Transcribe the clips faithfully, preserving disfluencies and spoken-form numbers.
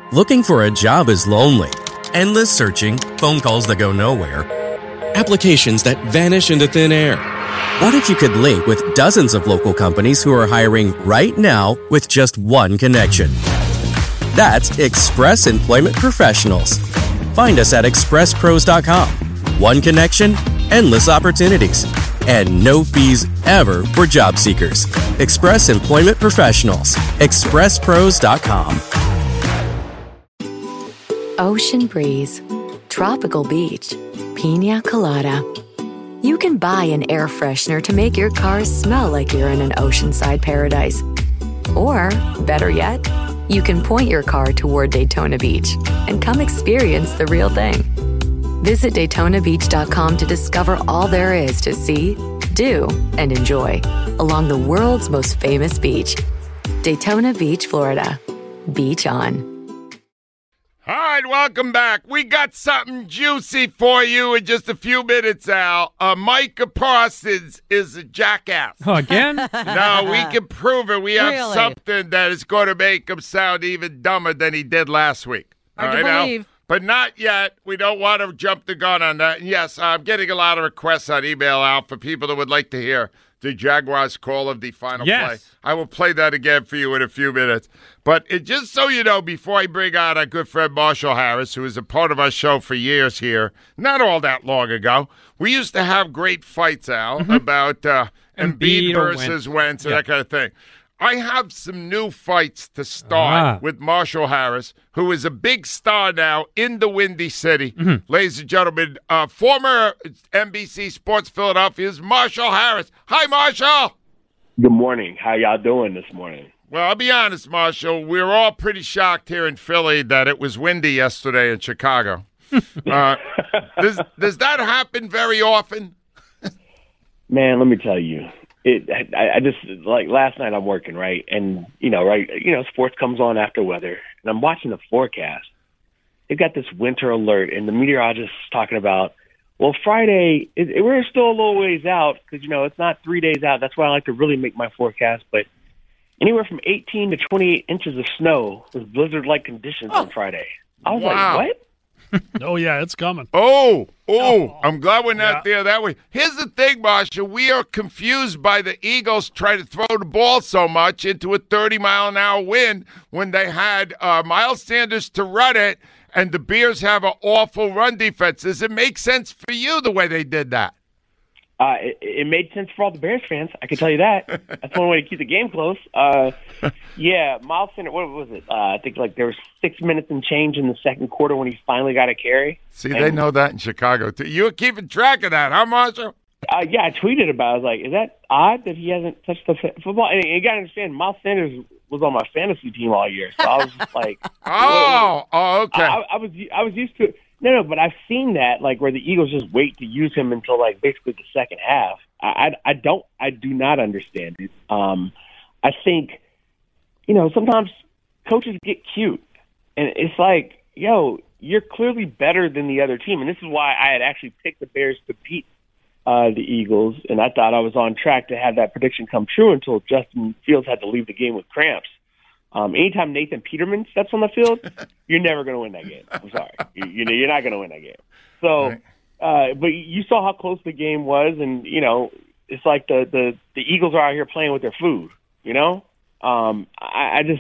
Looking for a job is lonely. Endless searching, phone calls that go nowhere, applications that vanish into thin air. What if you could link with dozens of local companies who are hiring right now with just one connection? That's Express Employment Professionals. Find us at express pros dot com. One connection, endless opportunities, and no fees ever for job seekers. Express Employment Professionals. express pros dot com. Ocean breeze, tropical beach, pina colada. You can buy an air freshener to make your car smell like you're in an oceanside paradise. Or, better yet, you can point your car toward Daytona Beach and come experience the real thing. Visit Daytona Beach dot com to discover all there is to see, do, and enjoy along the world's most famous beach. Daytona Beach, Florida. Beach on. All right, welcome back. We got something juicy for you in just a few minutes, Al. Uh, Micah Parsons is a jackass. Oh, again? No, we can prove it. We have Really? something that is going to make him sound even dumber than he did last week. All Hard to right, Al? believe. But not yet. We don't want to jump the gun on that. And yes, I'm getting a lot of requests on email, Al, for people that would like to hear the Jaguars' call of the final Yes. play. I will play that again for you in a few minutes. But it, just so you know, before I bring on our good friend Marshall Harris, who is a part of our show for years here, not all that long ago, we used to have great fights, Al, Mm-hmm. about uh, Embiid Embiid or versus Wentz. Wentz and Yeah. that kind of thing. I have some new fights to start Ah. with Marshall Harris, who is a big star now in the Windy City. Mm-hmm. Ladies and gentlemen, uh, former N B C Sports Philadelphia's Marshall Harris. Hi, Marshall. Good morning. How y'all doing this morning? Well, I'll be honest, Marshall. We were all pretty shocked here in Philly that it was windy yesterday in Chicago. uh, does, does that happen very often? Man, let me tell you. It. I, I just like last night. I'm working right, and you know, right. You know, sports comes on after weather, and I'm watching the forecast. They've got this winter alert, and the meteorologist is talking about. Well, Friday, it, it, we're still a little ways out because you know it's not three days out. That's why I like to really make my forecast. But anywhere from eighteen to twenty-eight inches of snow with blizzard-like conditions on Friday. I was Wow. like, what? Oh, yeah, it's coming. Oh, oh, I'm glad we're not Yeah. there that way. Here's the thing, Marshall. We are confused by the Eagles trying to throw the ball so much into a thirty mile an hour wind when they had uh, Miles Sanders to run it, and the Bears have an awful run defense. Does it make sense for you the way they did that? Uh, it, it made sense for all the Bears fans. I can tell you that. That's one way to keep the game close. Uh, yeah, Miles Sanders, what was it? Uh, I think like there was six minutes and change in the second quarter when he finally got a carry. See, they know that in Chicago, too. You were keeping track of that, huh, Marshall? Uh, yeah, I tweeted about it. I was like, is that odd that he hasn't touched the f- football? And you got to understand, Miles Sanders was on my fantasy team all year. So I was just like, Oh, oh, okay. I, I was I was used to it. No, no, but I've seen that, like, where the Eagles just wait to use him until, like, basically the second half. I, I, I don't, I do not understand it. Um, I think, you know, sometimes coaches get cute. And it's like, yo, you're clearly better than the other team. And this is why I had actually picked the Bears to beat uh, the Eagles. And I thought I was on track to have that prediction come true until Justin Fields had to leave the game with cramps. Um, anytime Nathan Peterman steps on the field, you're never going to win that game. I'm sorry. You, you know, you're not going to win that game. So, uh, but you saw how close the game was, and, you know, it's like the, the, the Eagles are out here playing with their food, you know? Um, I, I just,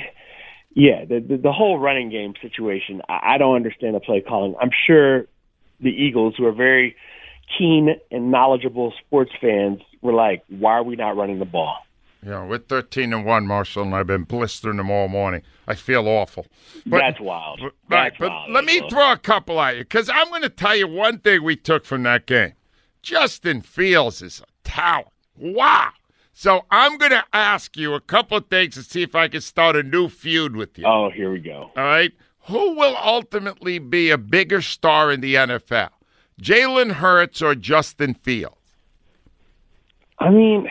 yeah, the, the, the whole running game situation, I, I don't understand the play calling. I'm sure the Eagles, who are very keen and knowledgeable sports fans, were like, why are we not running the ball? Yeah, we're thirteen and one, Marshall, and I've been blistering them all morning. I feel awful. But, That's wild. but- That's right, but wild. let me throw a couple at you, because I'm going to tell you one thing we took from that game. Justin Fields is a talent. Wow. So I'm going to ask you a couple of things to see if I can start a new feud with you. Oh, here we go. All right? Who will ultimately be a bigger star in the N F L? Jalen Hurts or Justin Fields? I mean,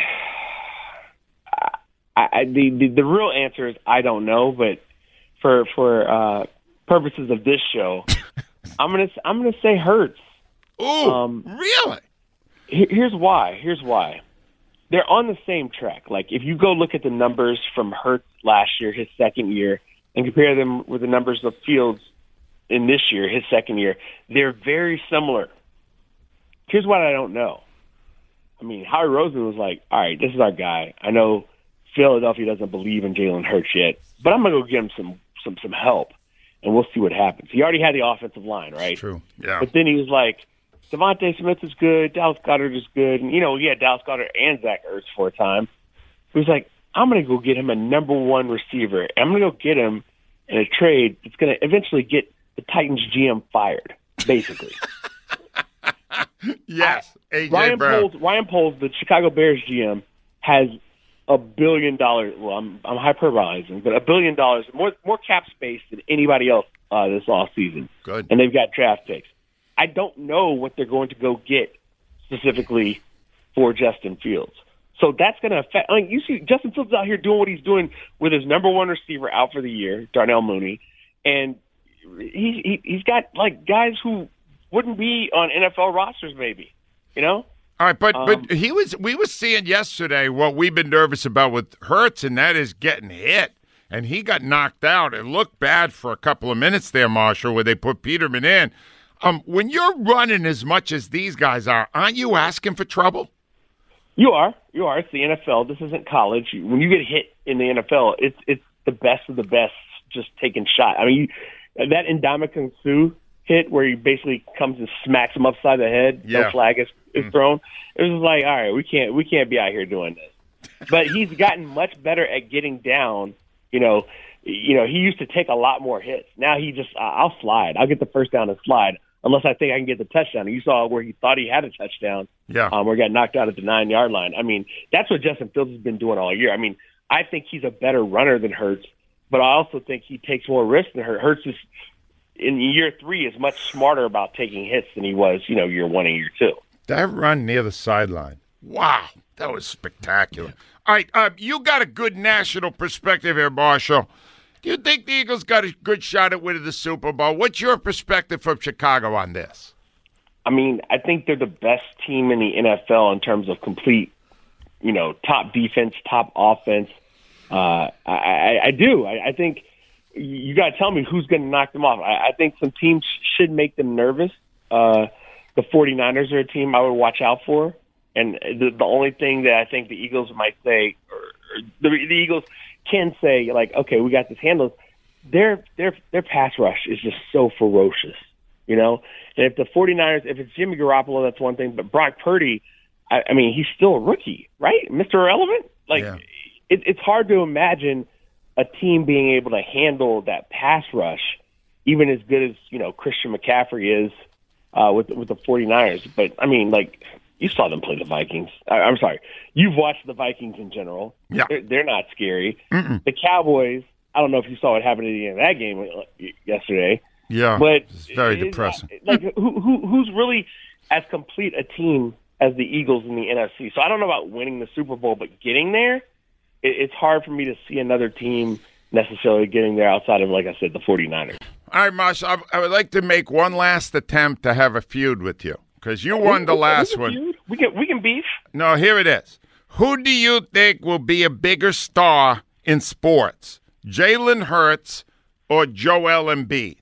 I, I, the, the the real answer is I don't know, but for for uh, purposes of this show, I'm gonna I'm gonna say Hurts. Ooh, Um, really? Here- Here's why. Here's why. They're on the same track. Like if you go look at the numbers from Hurts last year, his second year, and compare them with the numbers of Fields in this year, his second year, they're very similar. Here's what I don't know. I mean, Howie Roseman was like, all right, this is our guy. I know Philadelphia doesn't believe in Jalen Hurts yet, but I'm going to go get him some, some, some help, and we'll see what happens. He already had the offensive line, right? True, yeah. But then he was like, Devontae Smith is good, Dallas Goedert is good, and, you know, he had Dallas Goedert and Zach Ertz for a time. He was like, I'm going to go get him a number one receiver. I'm going to go get him in a trade that's going to eventually get the Titans G M fired, basically. Yes, A J Ryan Brown. Poles, Ryan Poles, the Chicago Bears G M, has a billion dollars. Well, I'm I'm hyperbolizing, but a billion dollars more more cap space than anybody else uh, this offseason. Good, and they've got draft picks. I don't know what they're going to go get specifically for Justin Fields. So that's going to affect. I mean, you see Justin Fields out here doing what he's doing with his number one receiver out for the year, Darnell Mooney, and he, he he's got like guys who wouldn't be on N F L rosters, maybe. You know. All right, but um, but he was. We were seeing yesterday what we've been nervous about with Hurts, and that is getting hit, and he got knocked out. It looked bad for a couple of minutes there, Marshall, where they put Peterman in. Um, when you're running as much as these guys are, aren't you asking for trouble? You are. You are. It's the N F L. This isn't college. When you get hit in the N F L, it's it's the best of the best just taking shot. I mean, you, that Ndamukong Suh hit where he basically comes and smacks him upside the head, yeah. no flag is, is mm. thrown. It was like, all right, we can't we can't be out here doing this. But he's gotten much better at getting down. You know, you know, he used to take a lot more hits. Now he just, I'll slide. I'll get the first down and slide. Unless I think I can get the touchdown. You saw where he thought he had a touchdown, yeah. um, where he got knocked out at the nine-yard line. I mean, that's what Justin Fields has been doing all year. I mean, I think he's a better runner than Hurts, but I also think he takes more risks than Hurts. Hurts is, in year three, is much smarter about taking hits than he was, you know, year one and year two. That run near the sideline, wow, that was spectacular. Yeah. All right, uh, you got a good national perspective here, Marshall. Do you think the Eagles got a good shot at winning the Super Bowl? What's your perspective from Chicago on this? I mean, I think they're the best team in the N F L in terms of complete, you know, top defense, top offense. Uh, I, I, I do. I, I think you got to tell me who's going to knock them off. I, I think some teams should make them nervous. Uh, the 49ers are a team I would watch out for. And the, the only thing that I think the Eagles might say, or, or the, the Eagles – can say, like, okay, we got this handled. Their their their pass rush is just so ferocious, you know? And if the 49ers, if it's Jimmy Garoppolo, that's one thing. But Brock Purdy, I, I mean, he's still a rookie, right? Mister Irrelevant? Like, yeah. it, it's hard to imagine a team being able to handle that pass rush, even as good as, you know, Christian McCaffrey is uh, with, with the 49ers. But, I mean, like, you saw them play the Vikings. I, I'm sorry. You've watched the Vikings in general. Yeah. They're, they're not scary. Mm-mm. The Cowboys, I don't know if you saw what happened at the end of that game yesterday. Yeah, but it's very it's, depressing. Like, who, who who's really as complete a team as the Eagles in the N F C? So I don't know about winning the Super Bowl, but getting there, it, it's hard for me to see another team necessarily getting there outside of, like I said, the 49ers. All right, Marshall, I, I would like to make one last attempt to have a feud with you. Because you won the last we one. Feud. We can we can beef. No, here it is. Who do you think will be a bigger star in sports, Jalen Hurts or Joel Embiid?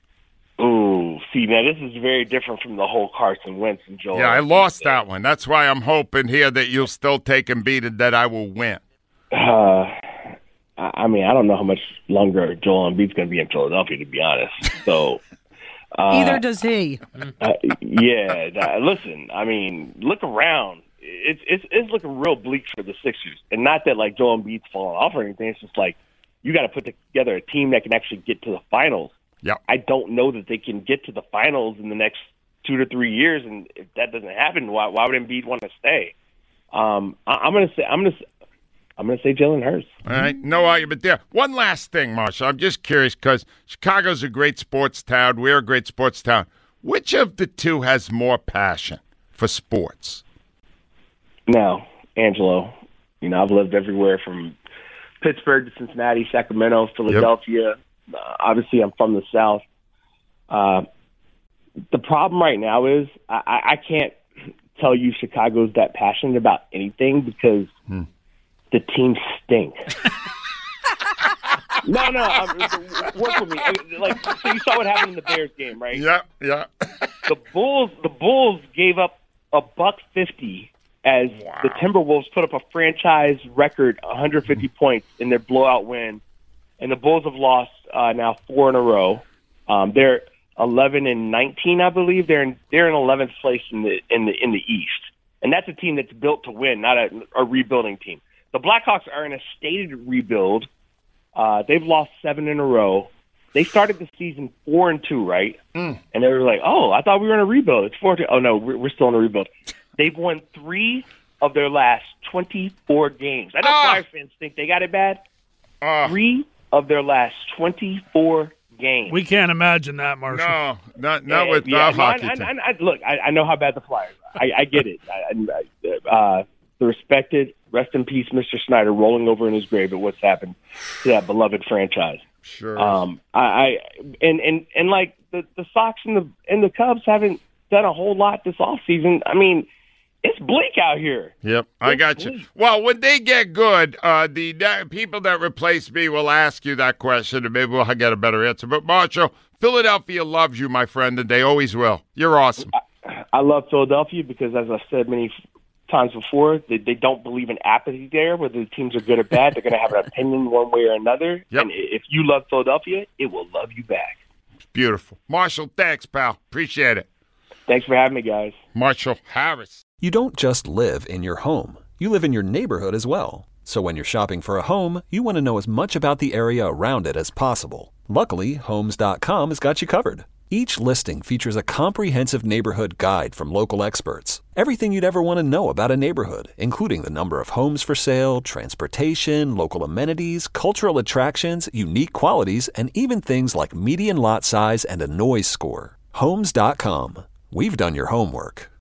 Ooh, see, now this is very different from the whole Carson Wentz and Joel. Yeah, I Embiid lost thing. that one. That's why I'm hoping here that you'll still take Embiid and that I will win. Uh, I mean, I don't know how much longer Joel Embiid's going to be in Philadelphia, to be honest. So. Uh, Either does he. uh, yeah, that, listen. I mean, look around. It's it's it's looking real bleak for the Sixers, and not that like Joel Embiid's falling off or anything. It's just like you got to put together a team that can actually get to the finals. Yeah, I don't know that they can get to the finals in the next two to three years, and if that doesn't happen, why why would Embiid want to stay? Um, I, I'm gonna say I'm gonna. I'm going to say Jalen Hurts. All right, no argument there. One last thing, Marshall. I'm just curious because Chicago's a great sports town. We're a great sports town. Which of the two has more passion for sports? Now, Angelo, you know, I've lived everywhere from Pittsburgh to Cincinnati, Sacramento, Philadelphia. Yep. Uh, obviously, I'm from the South. Uh, the problem right now is I, I can't tell you Chicago's that passionate about anything because hmm. – the team stink. No, no, um, work with me. Like, so you saw what happened in the Bears game, right? Yeah, yeah. The Bulls, the Bulls gave up a buck fifty as Wow. the Timberwolves put up a franchise record one hundred fifty points in their blowout win, and the Bulls have lost uh, now four in a row. Um, they're eleven and nineteen, I believe. They're in they're in eleventh place in the in the in the East, and that's a team that's built to win, not a, a rebuilding team. The Blackhawks are in a stated rebuild. Uh, they've lost seven in a row. They started the season four and two, right? Mm. And they were like, "Oh, I thought we were in a rebuild. It's four. Two. Oh no, we're, we're still in a rebuild." They've won three of their last twenty-four games. I know Ah. Flyers fans think they got it bad. Uh, Three of their last twenty-four games. We can't imagine that, Marshall. no, not not Yeah, with yeah, our no, I, hockey I, team. I, I, look, I, I know how bad the Flyers are. I, I get it. I, I, uh, the respected, rest in peace, Mister Snyder, rolling over in his grave at what's happened to that beloved franchise. Sure. Um, I, I and and and like the the Sox and the and the Cubs haven't done a whole lot this offseason. I mean, it's bleak out here. Yep, I got you. Well, when they get good, uh, the that, people that replace me will ask you that question, and maybe we'll get a better answer. But, Marshall, Philadelphia loves you, my friend, and they always will. You're awesome. I, I love Philadelphia because, as I've said many times before, they, they don't believe in apathy there, whether the teams are good or bad. They're going to have an opinion one way or another. Yep. And if you love Philadelphia, it will love you back. Beautiful. Marshall, thanks, pal. Appreciate it. Thanks for having me, guys. Marshall Harris. You don't just live in your home. You live in your neighborhood as well. So when you're shopping for a home, you want to know as much about the area around it as possible. Luckily, Homes dot com has got you covered. Each listing features a comprehensive neighborhood guide from local experts. Everything you'd ever want to know about a neighborhood, including the number of homes for sale, transportation, local amenities, cultural attractions, unique qualities, and even things like median lot size and a noise score. Homes dot com. We've done your homework.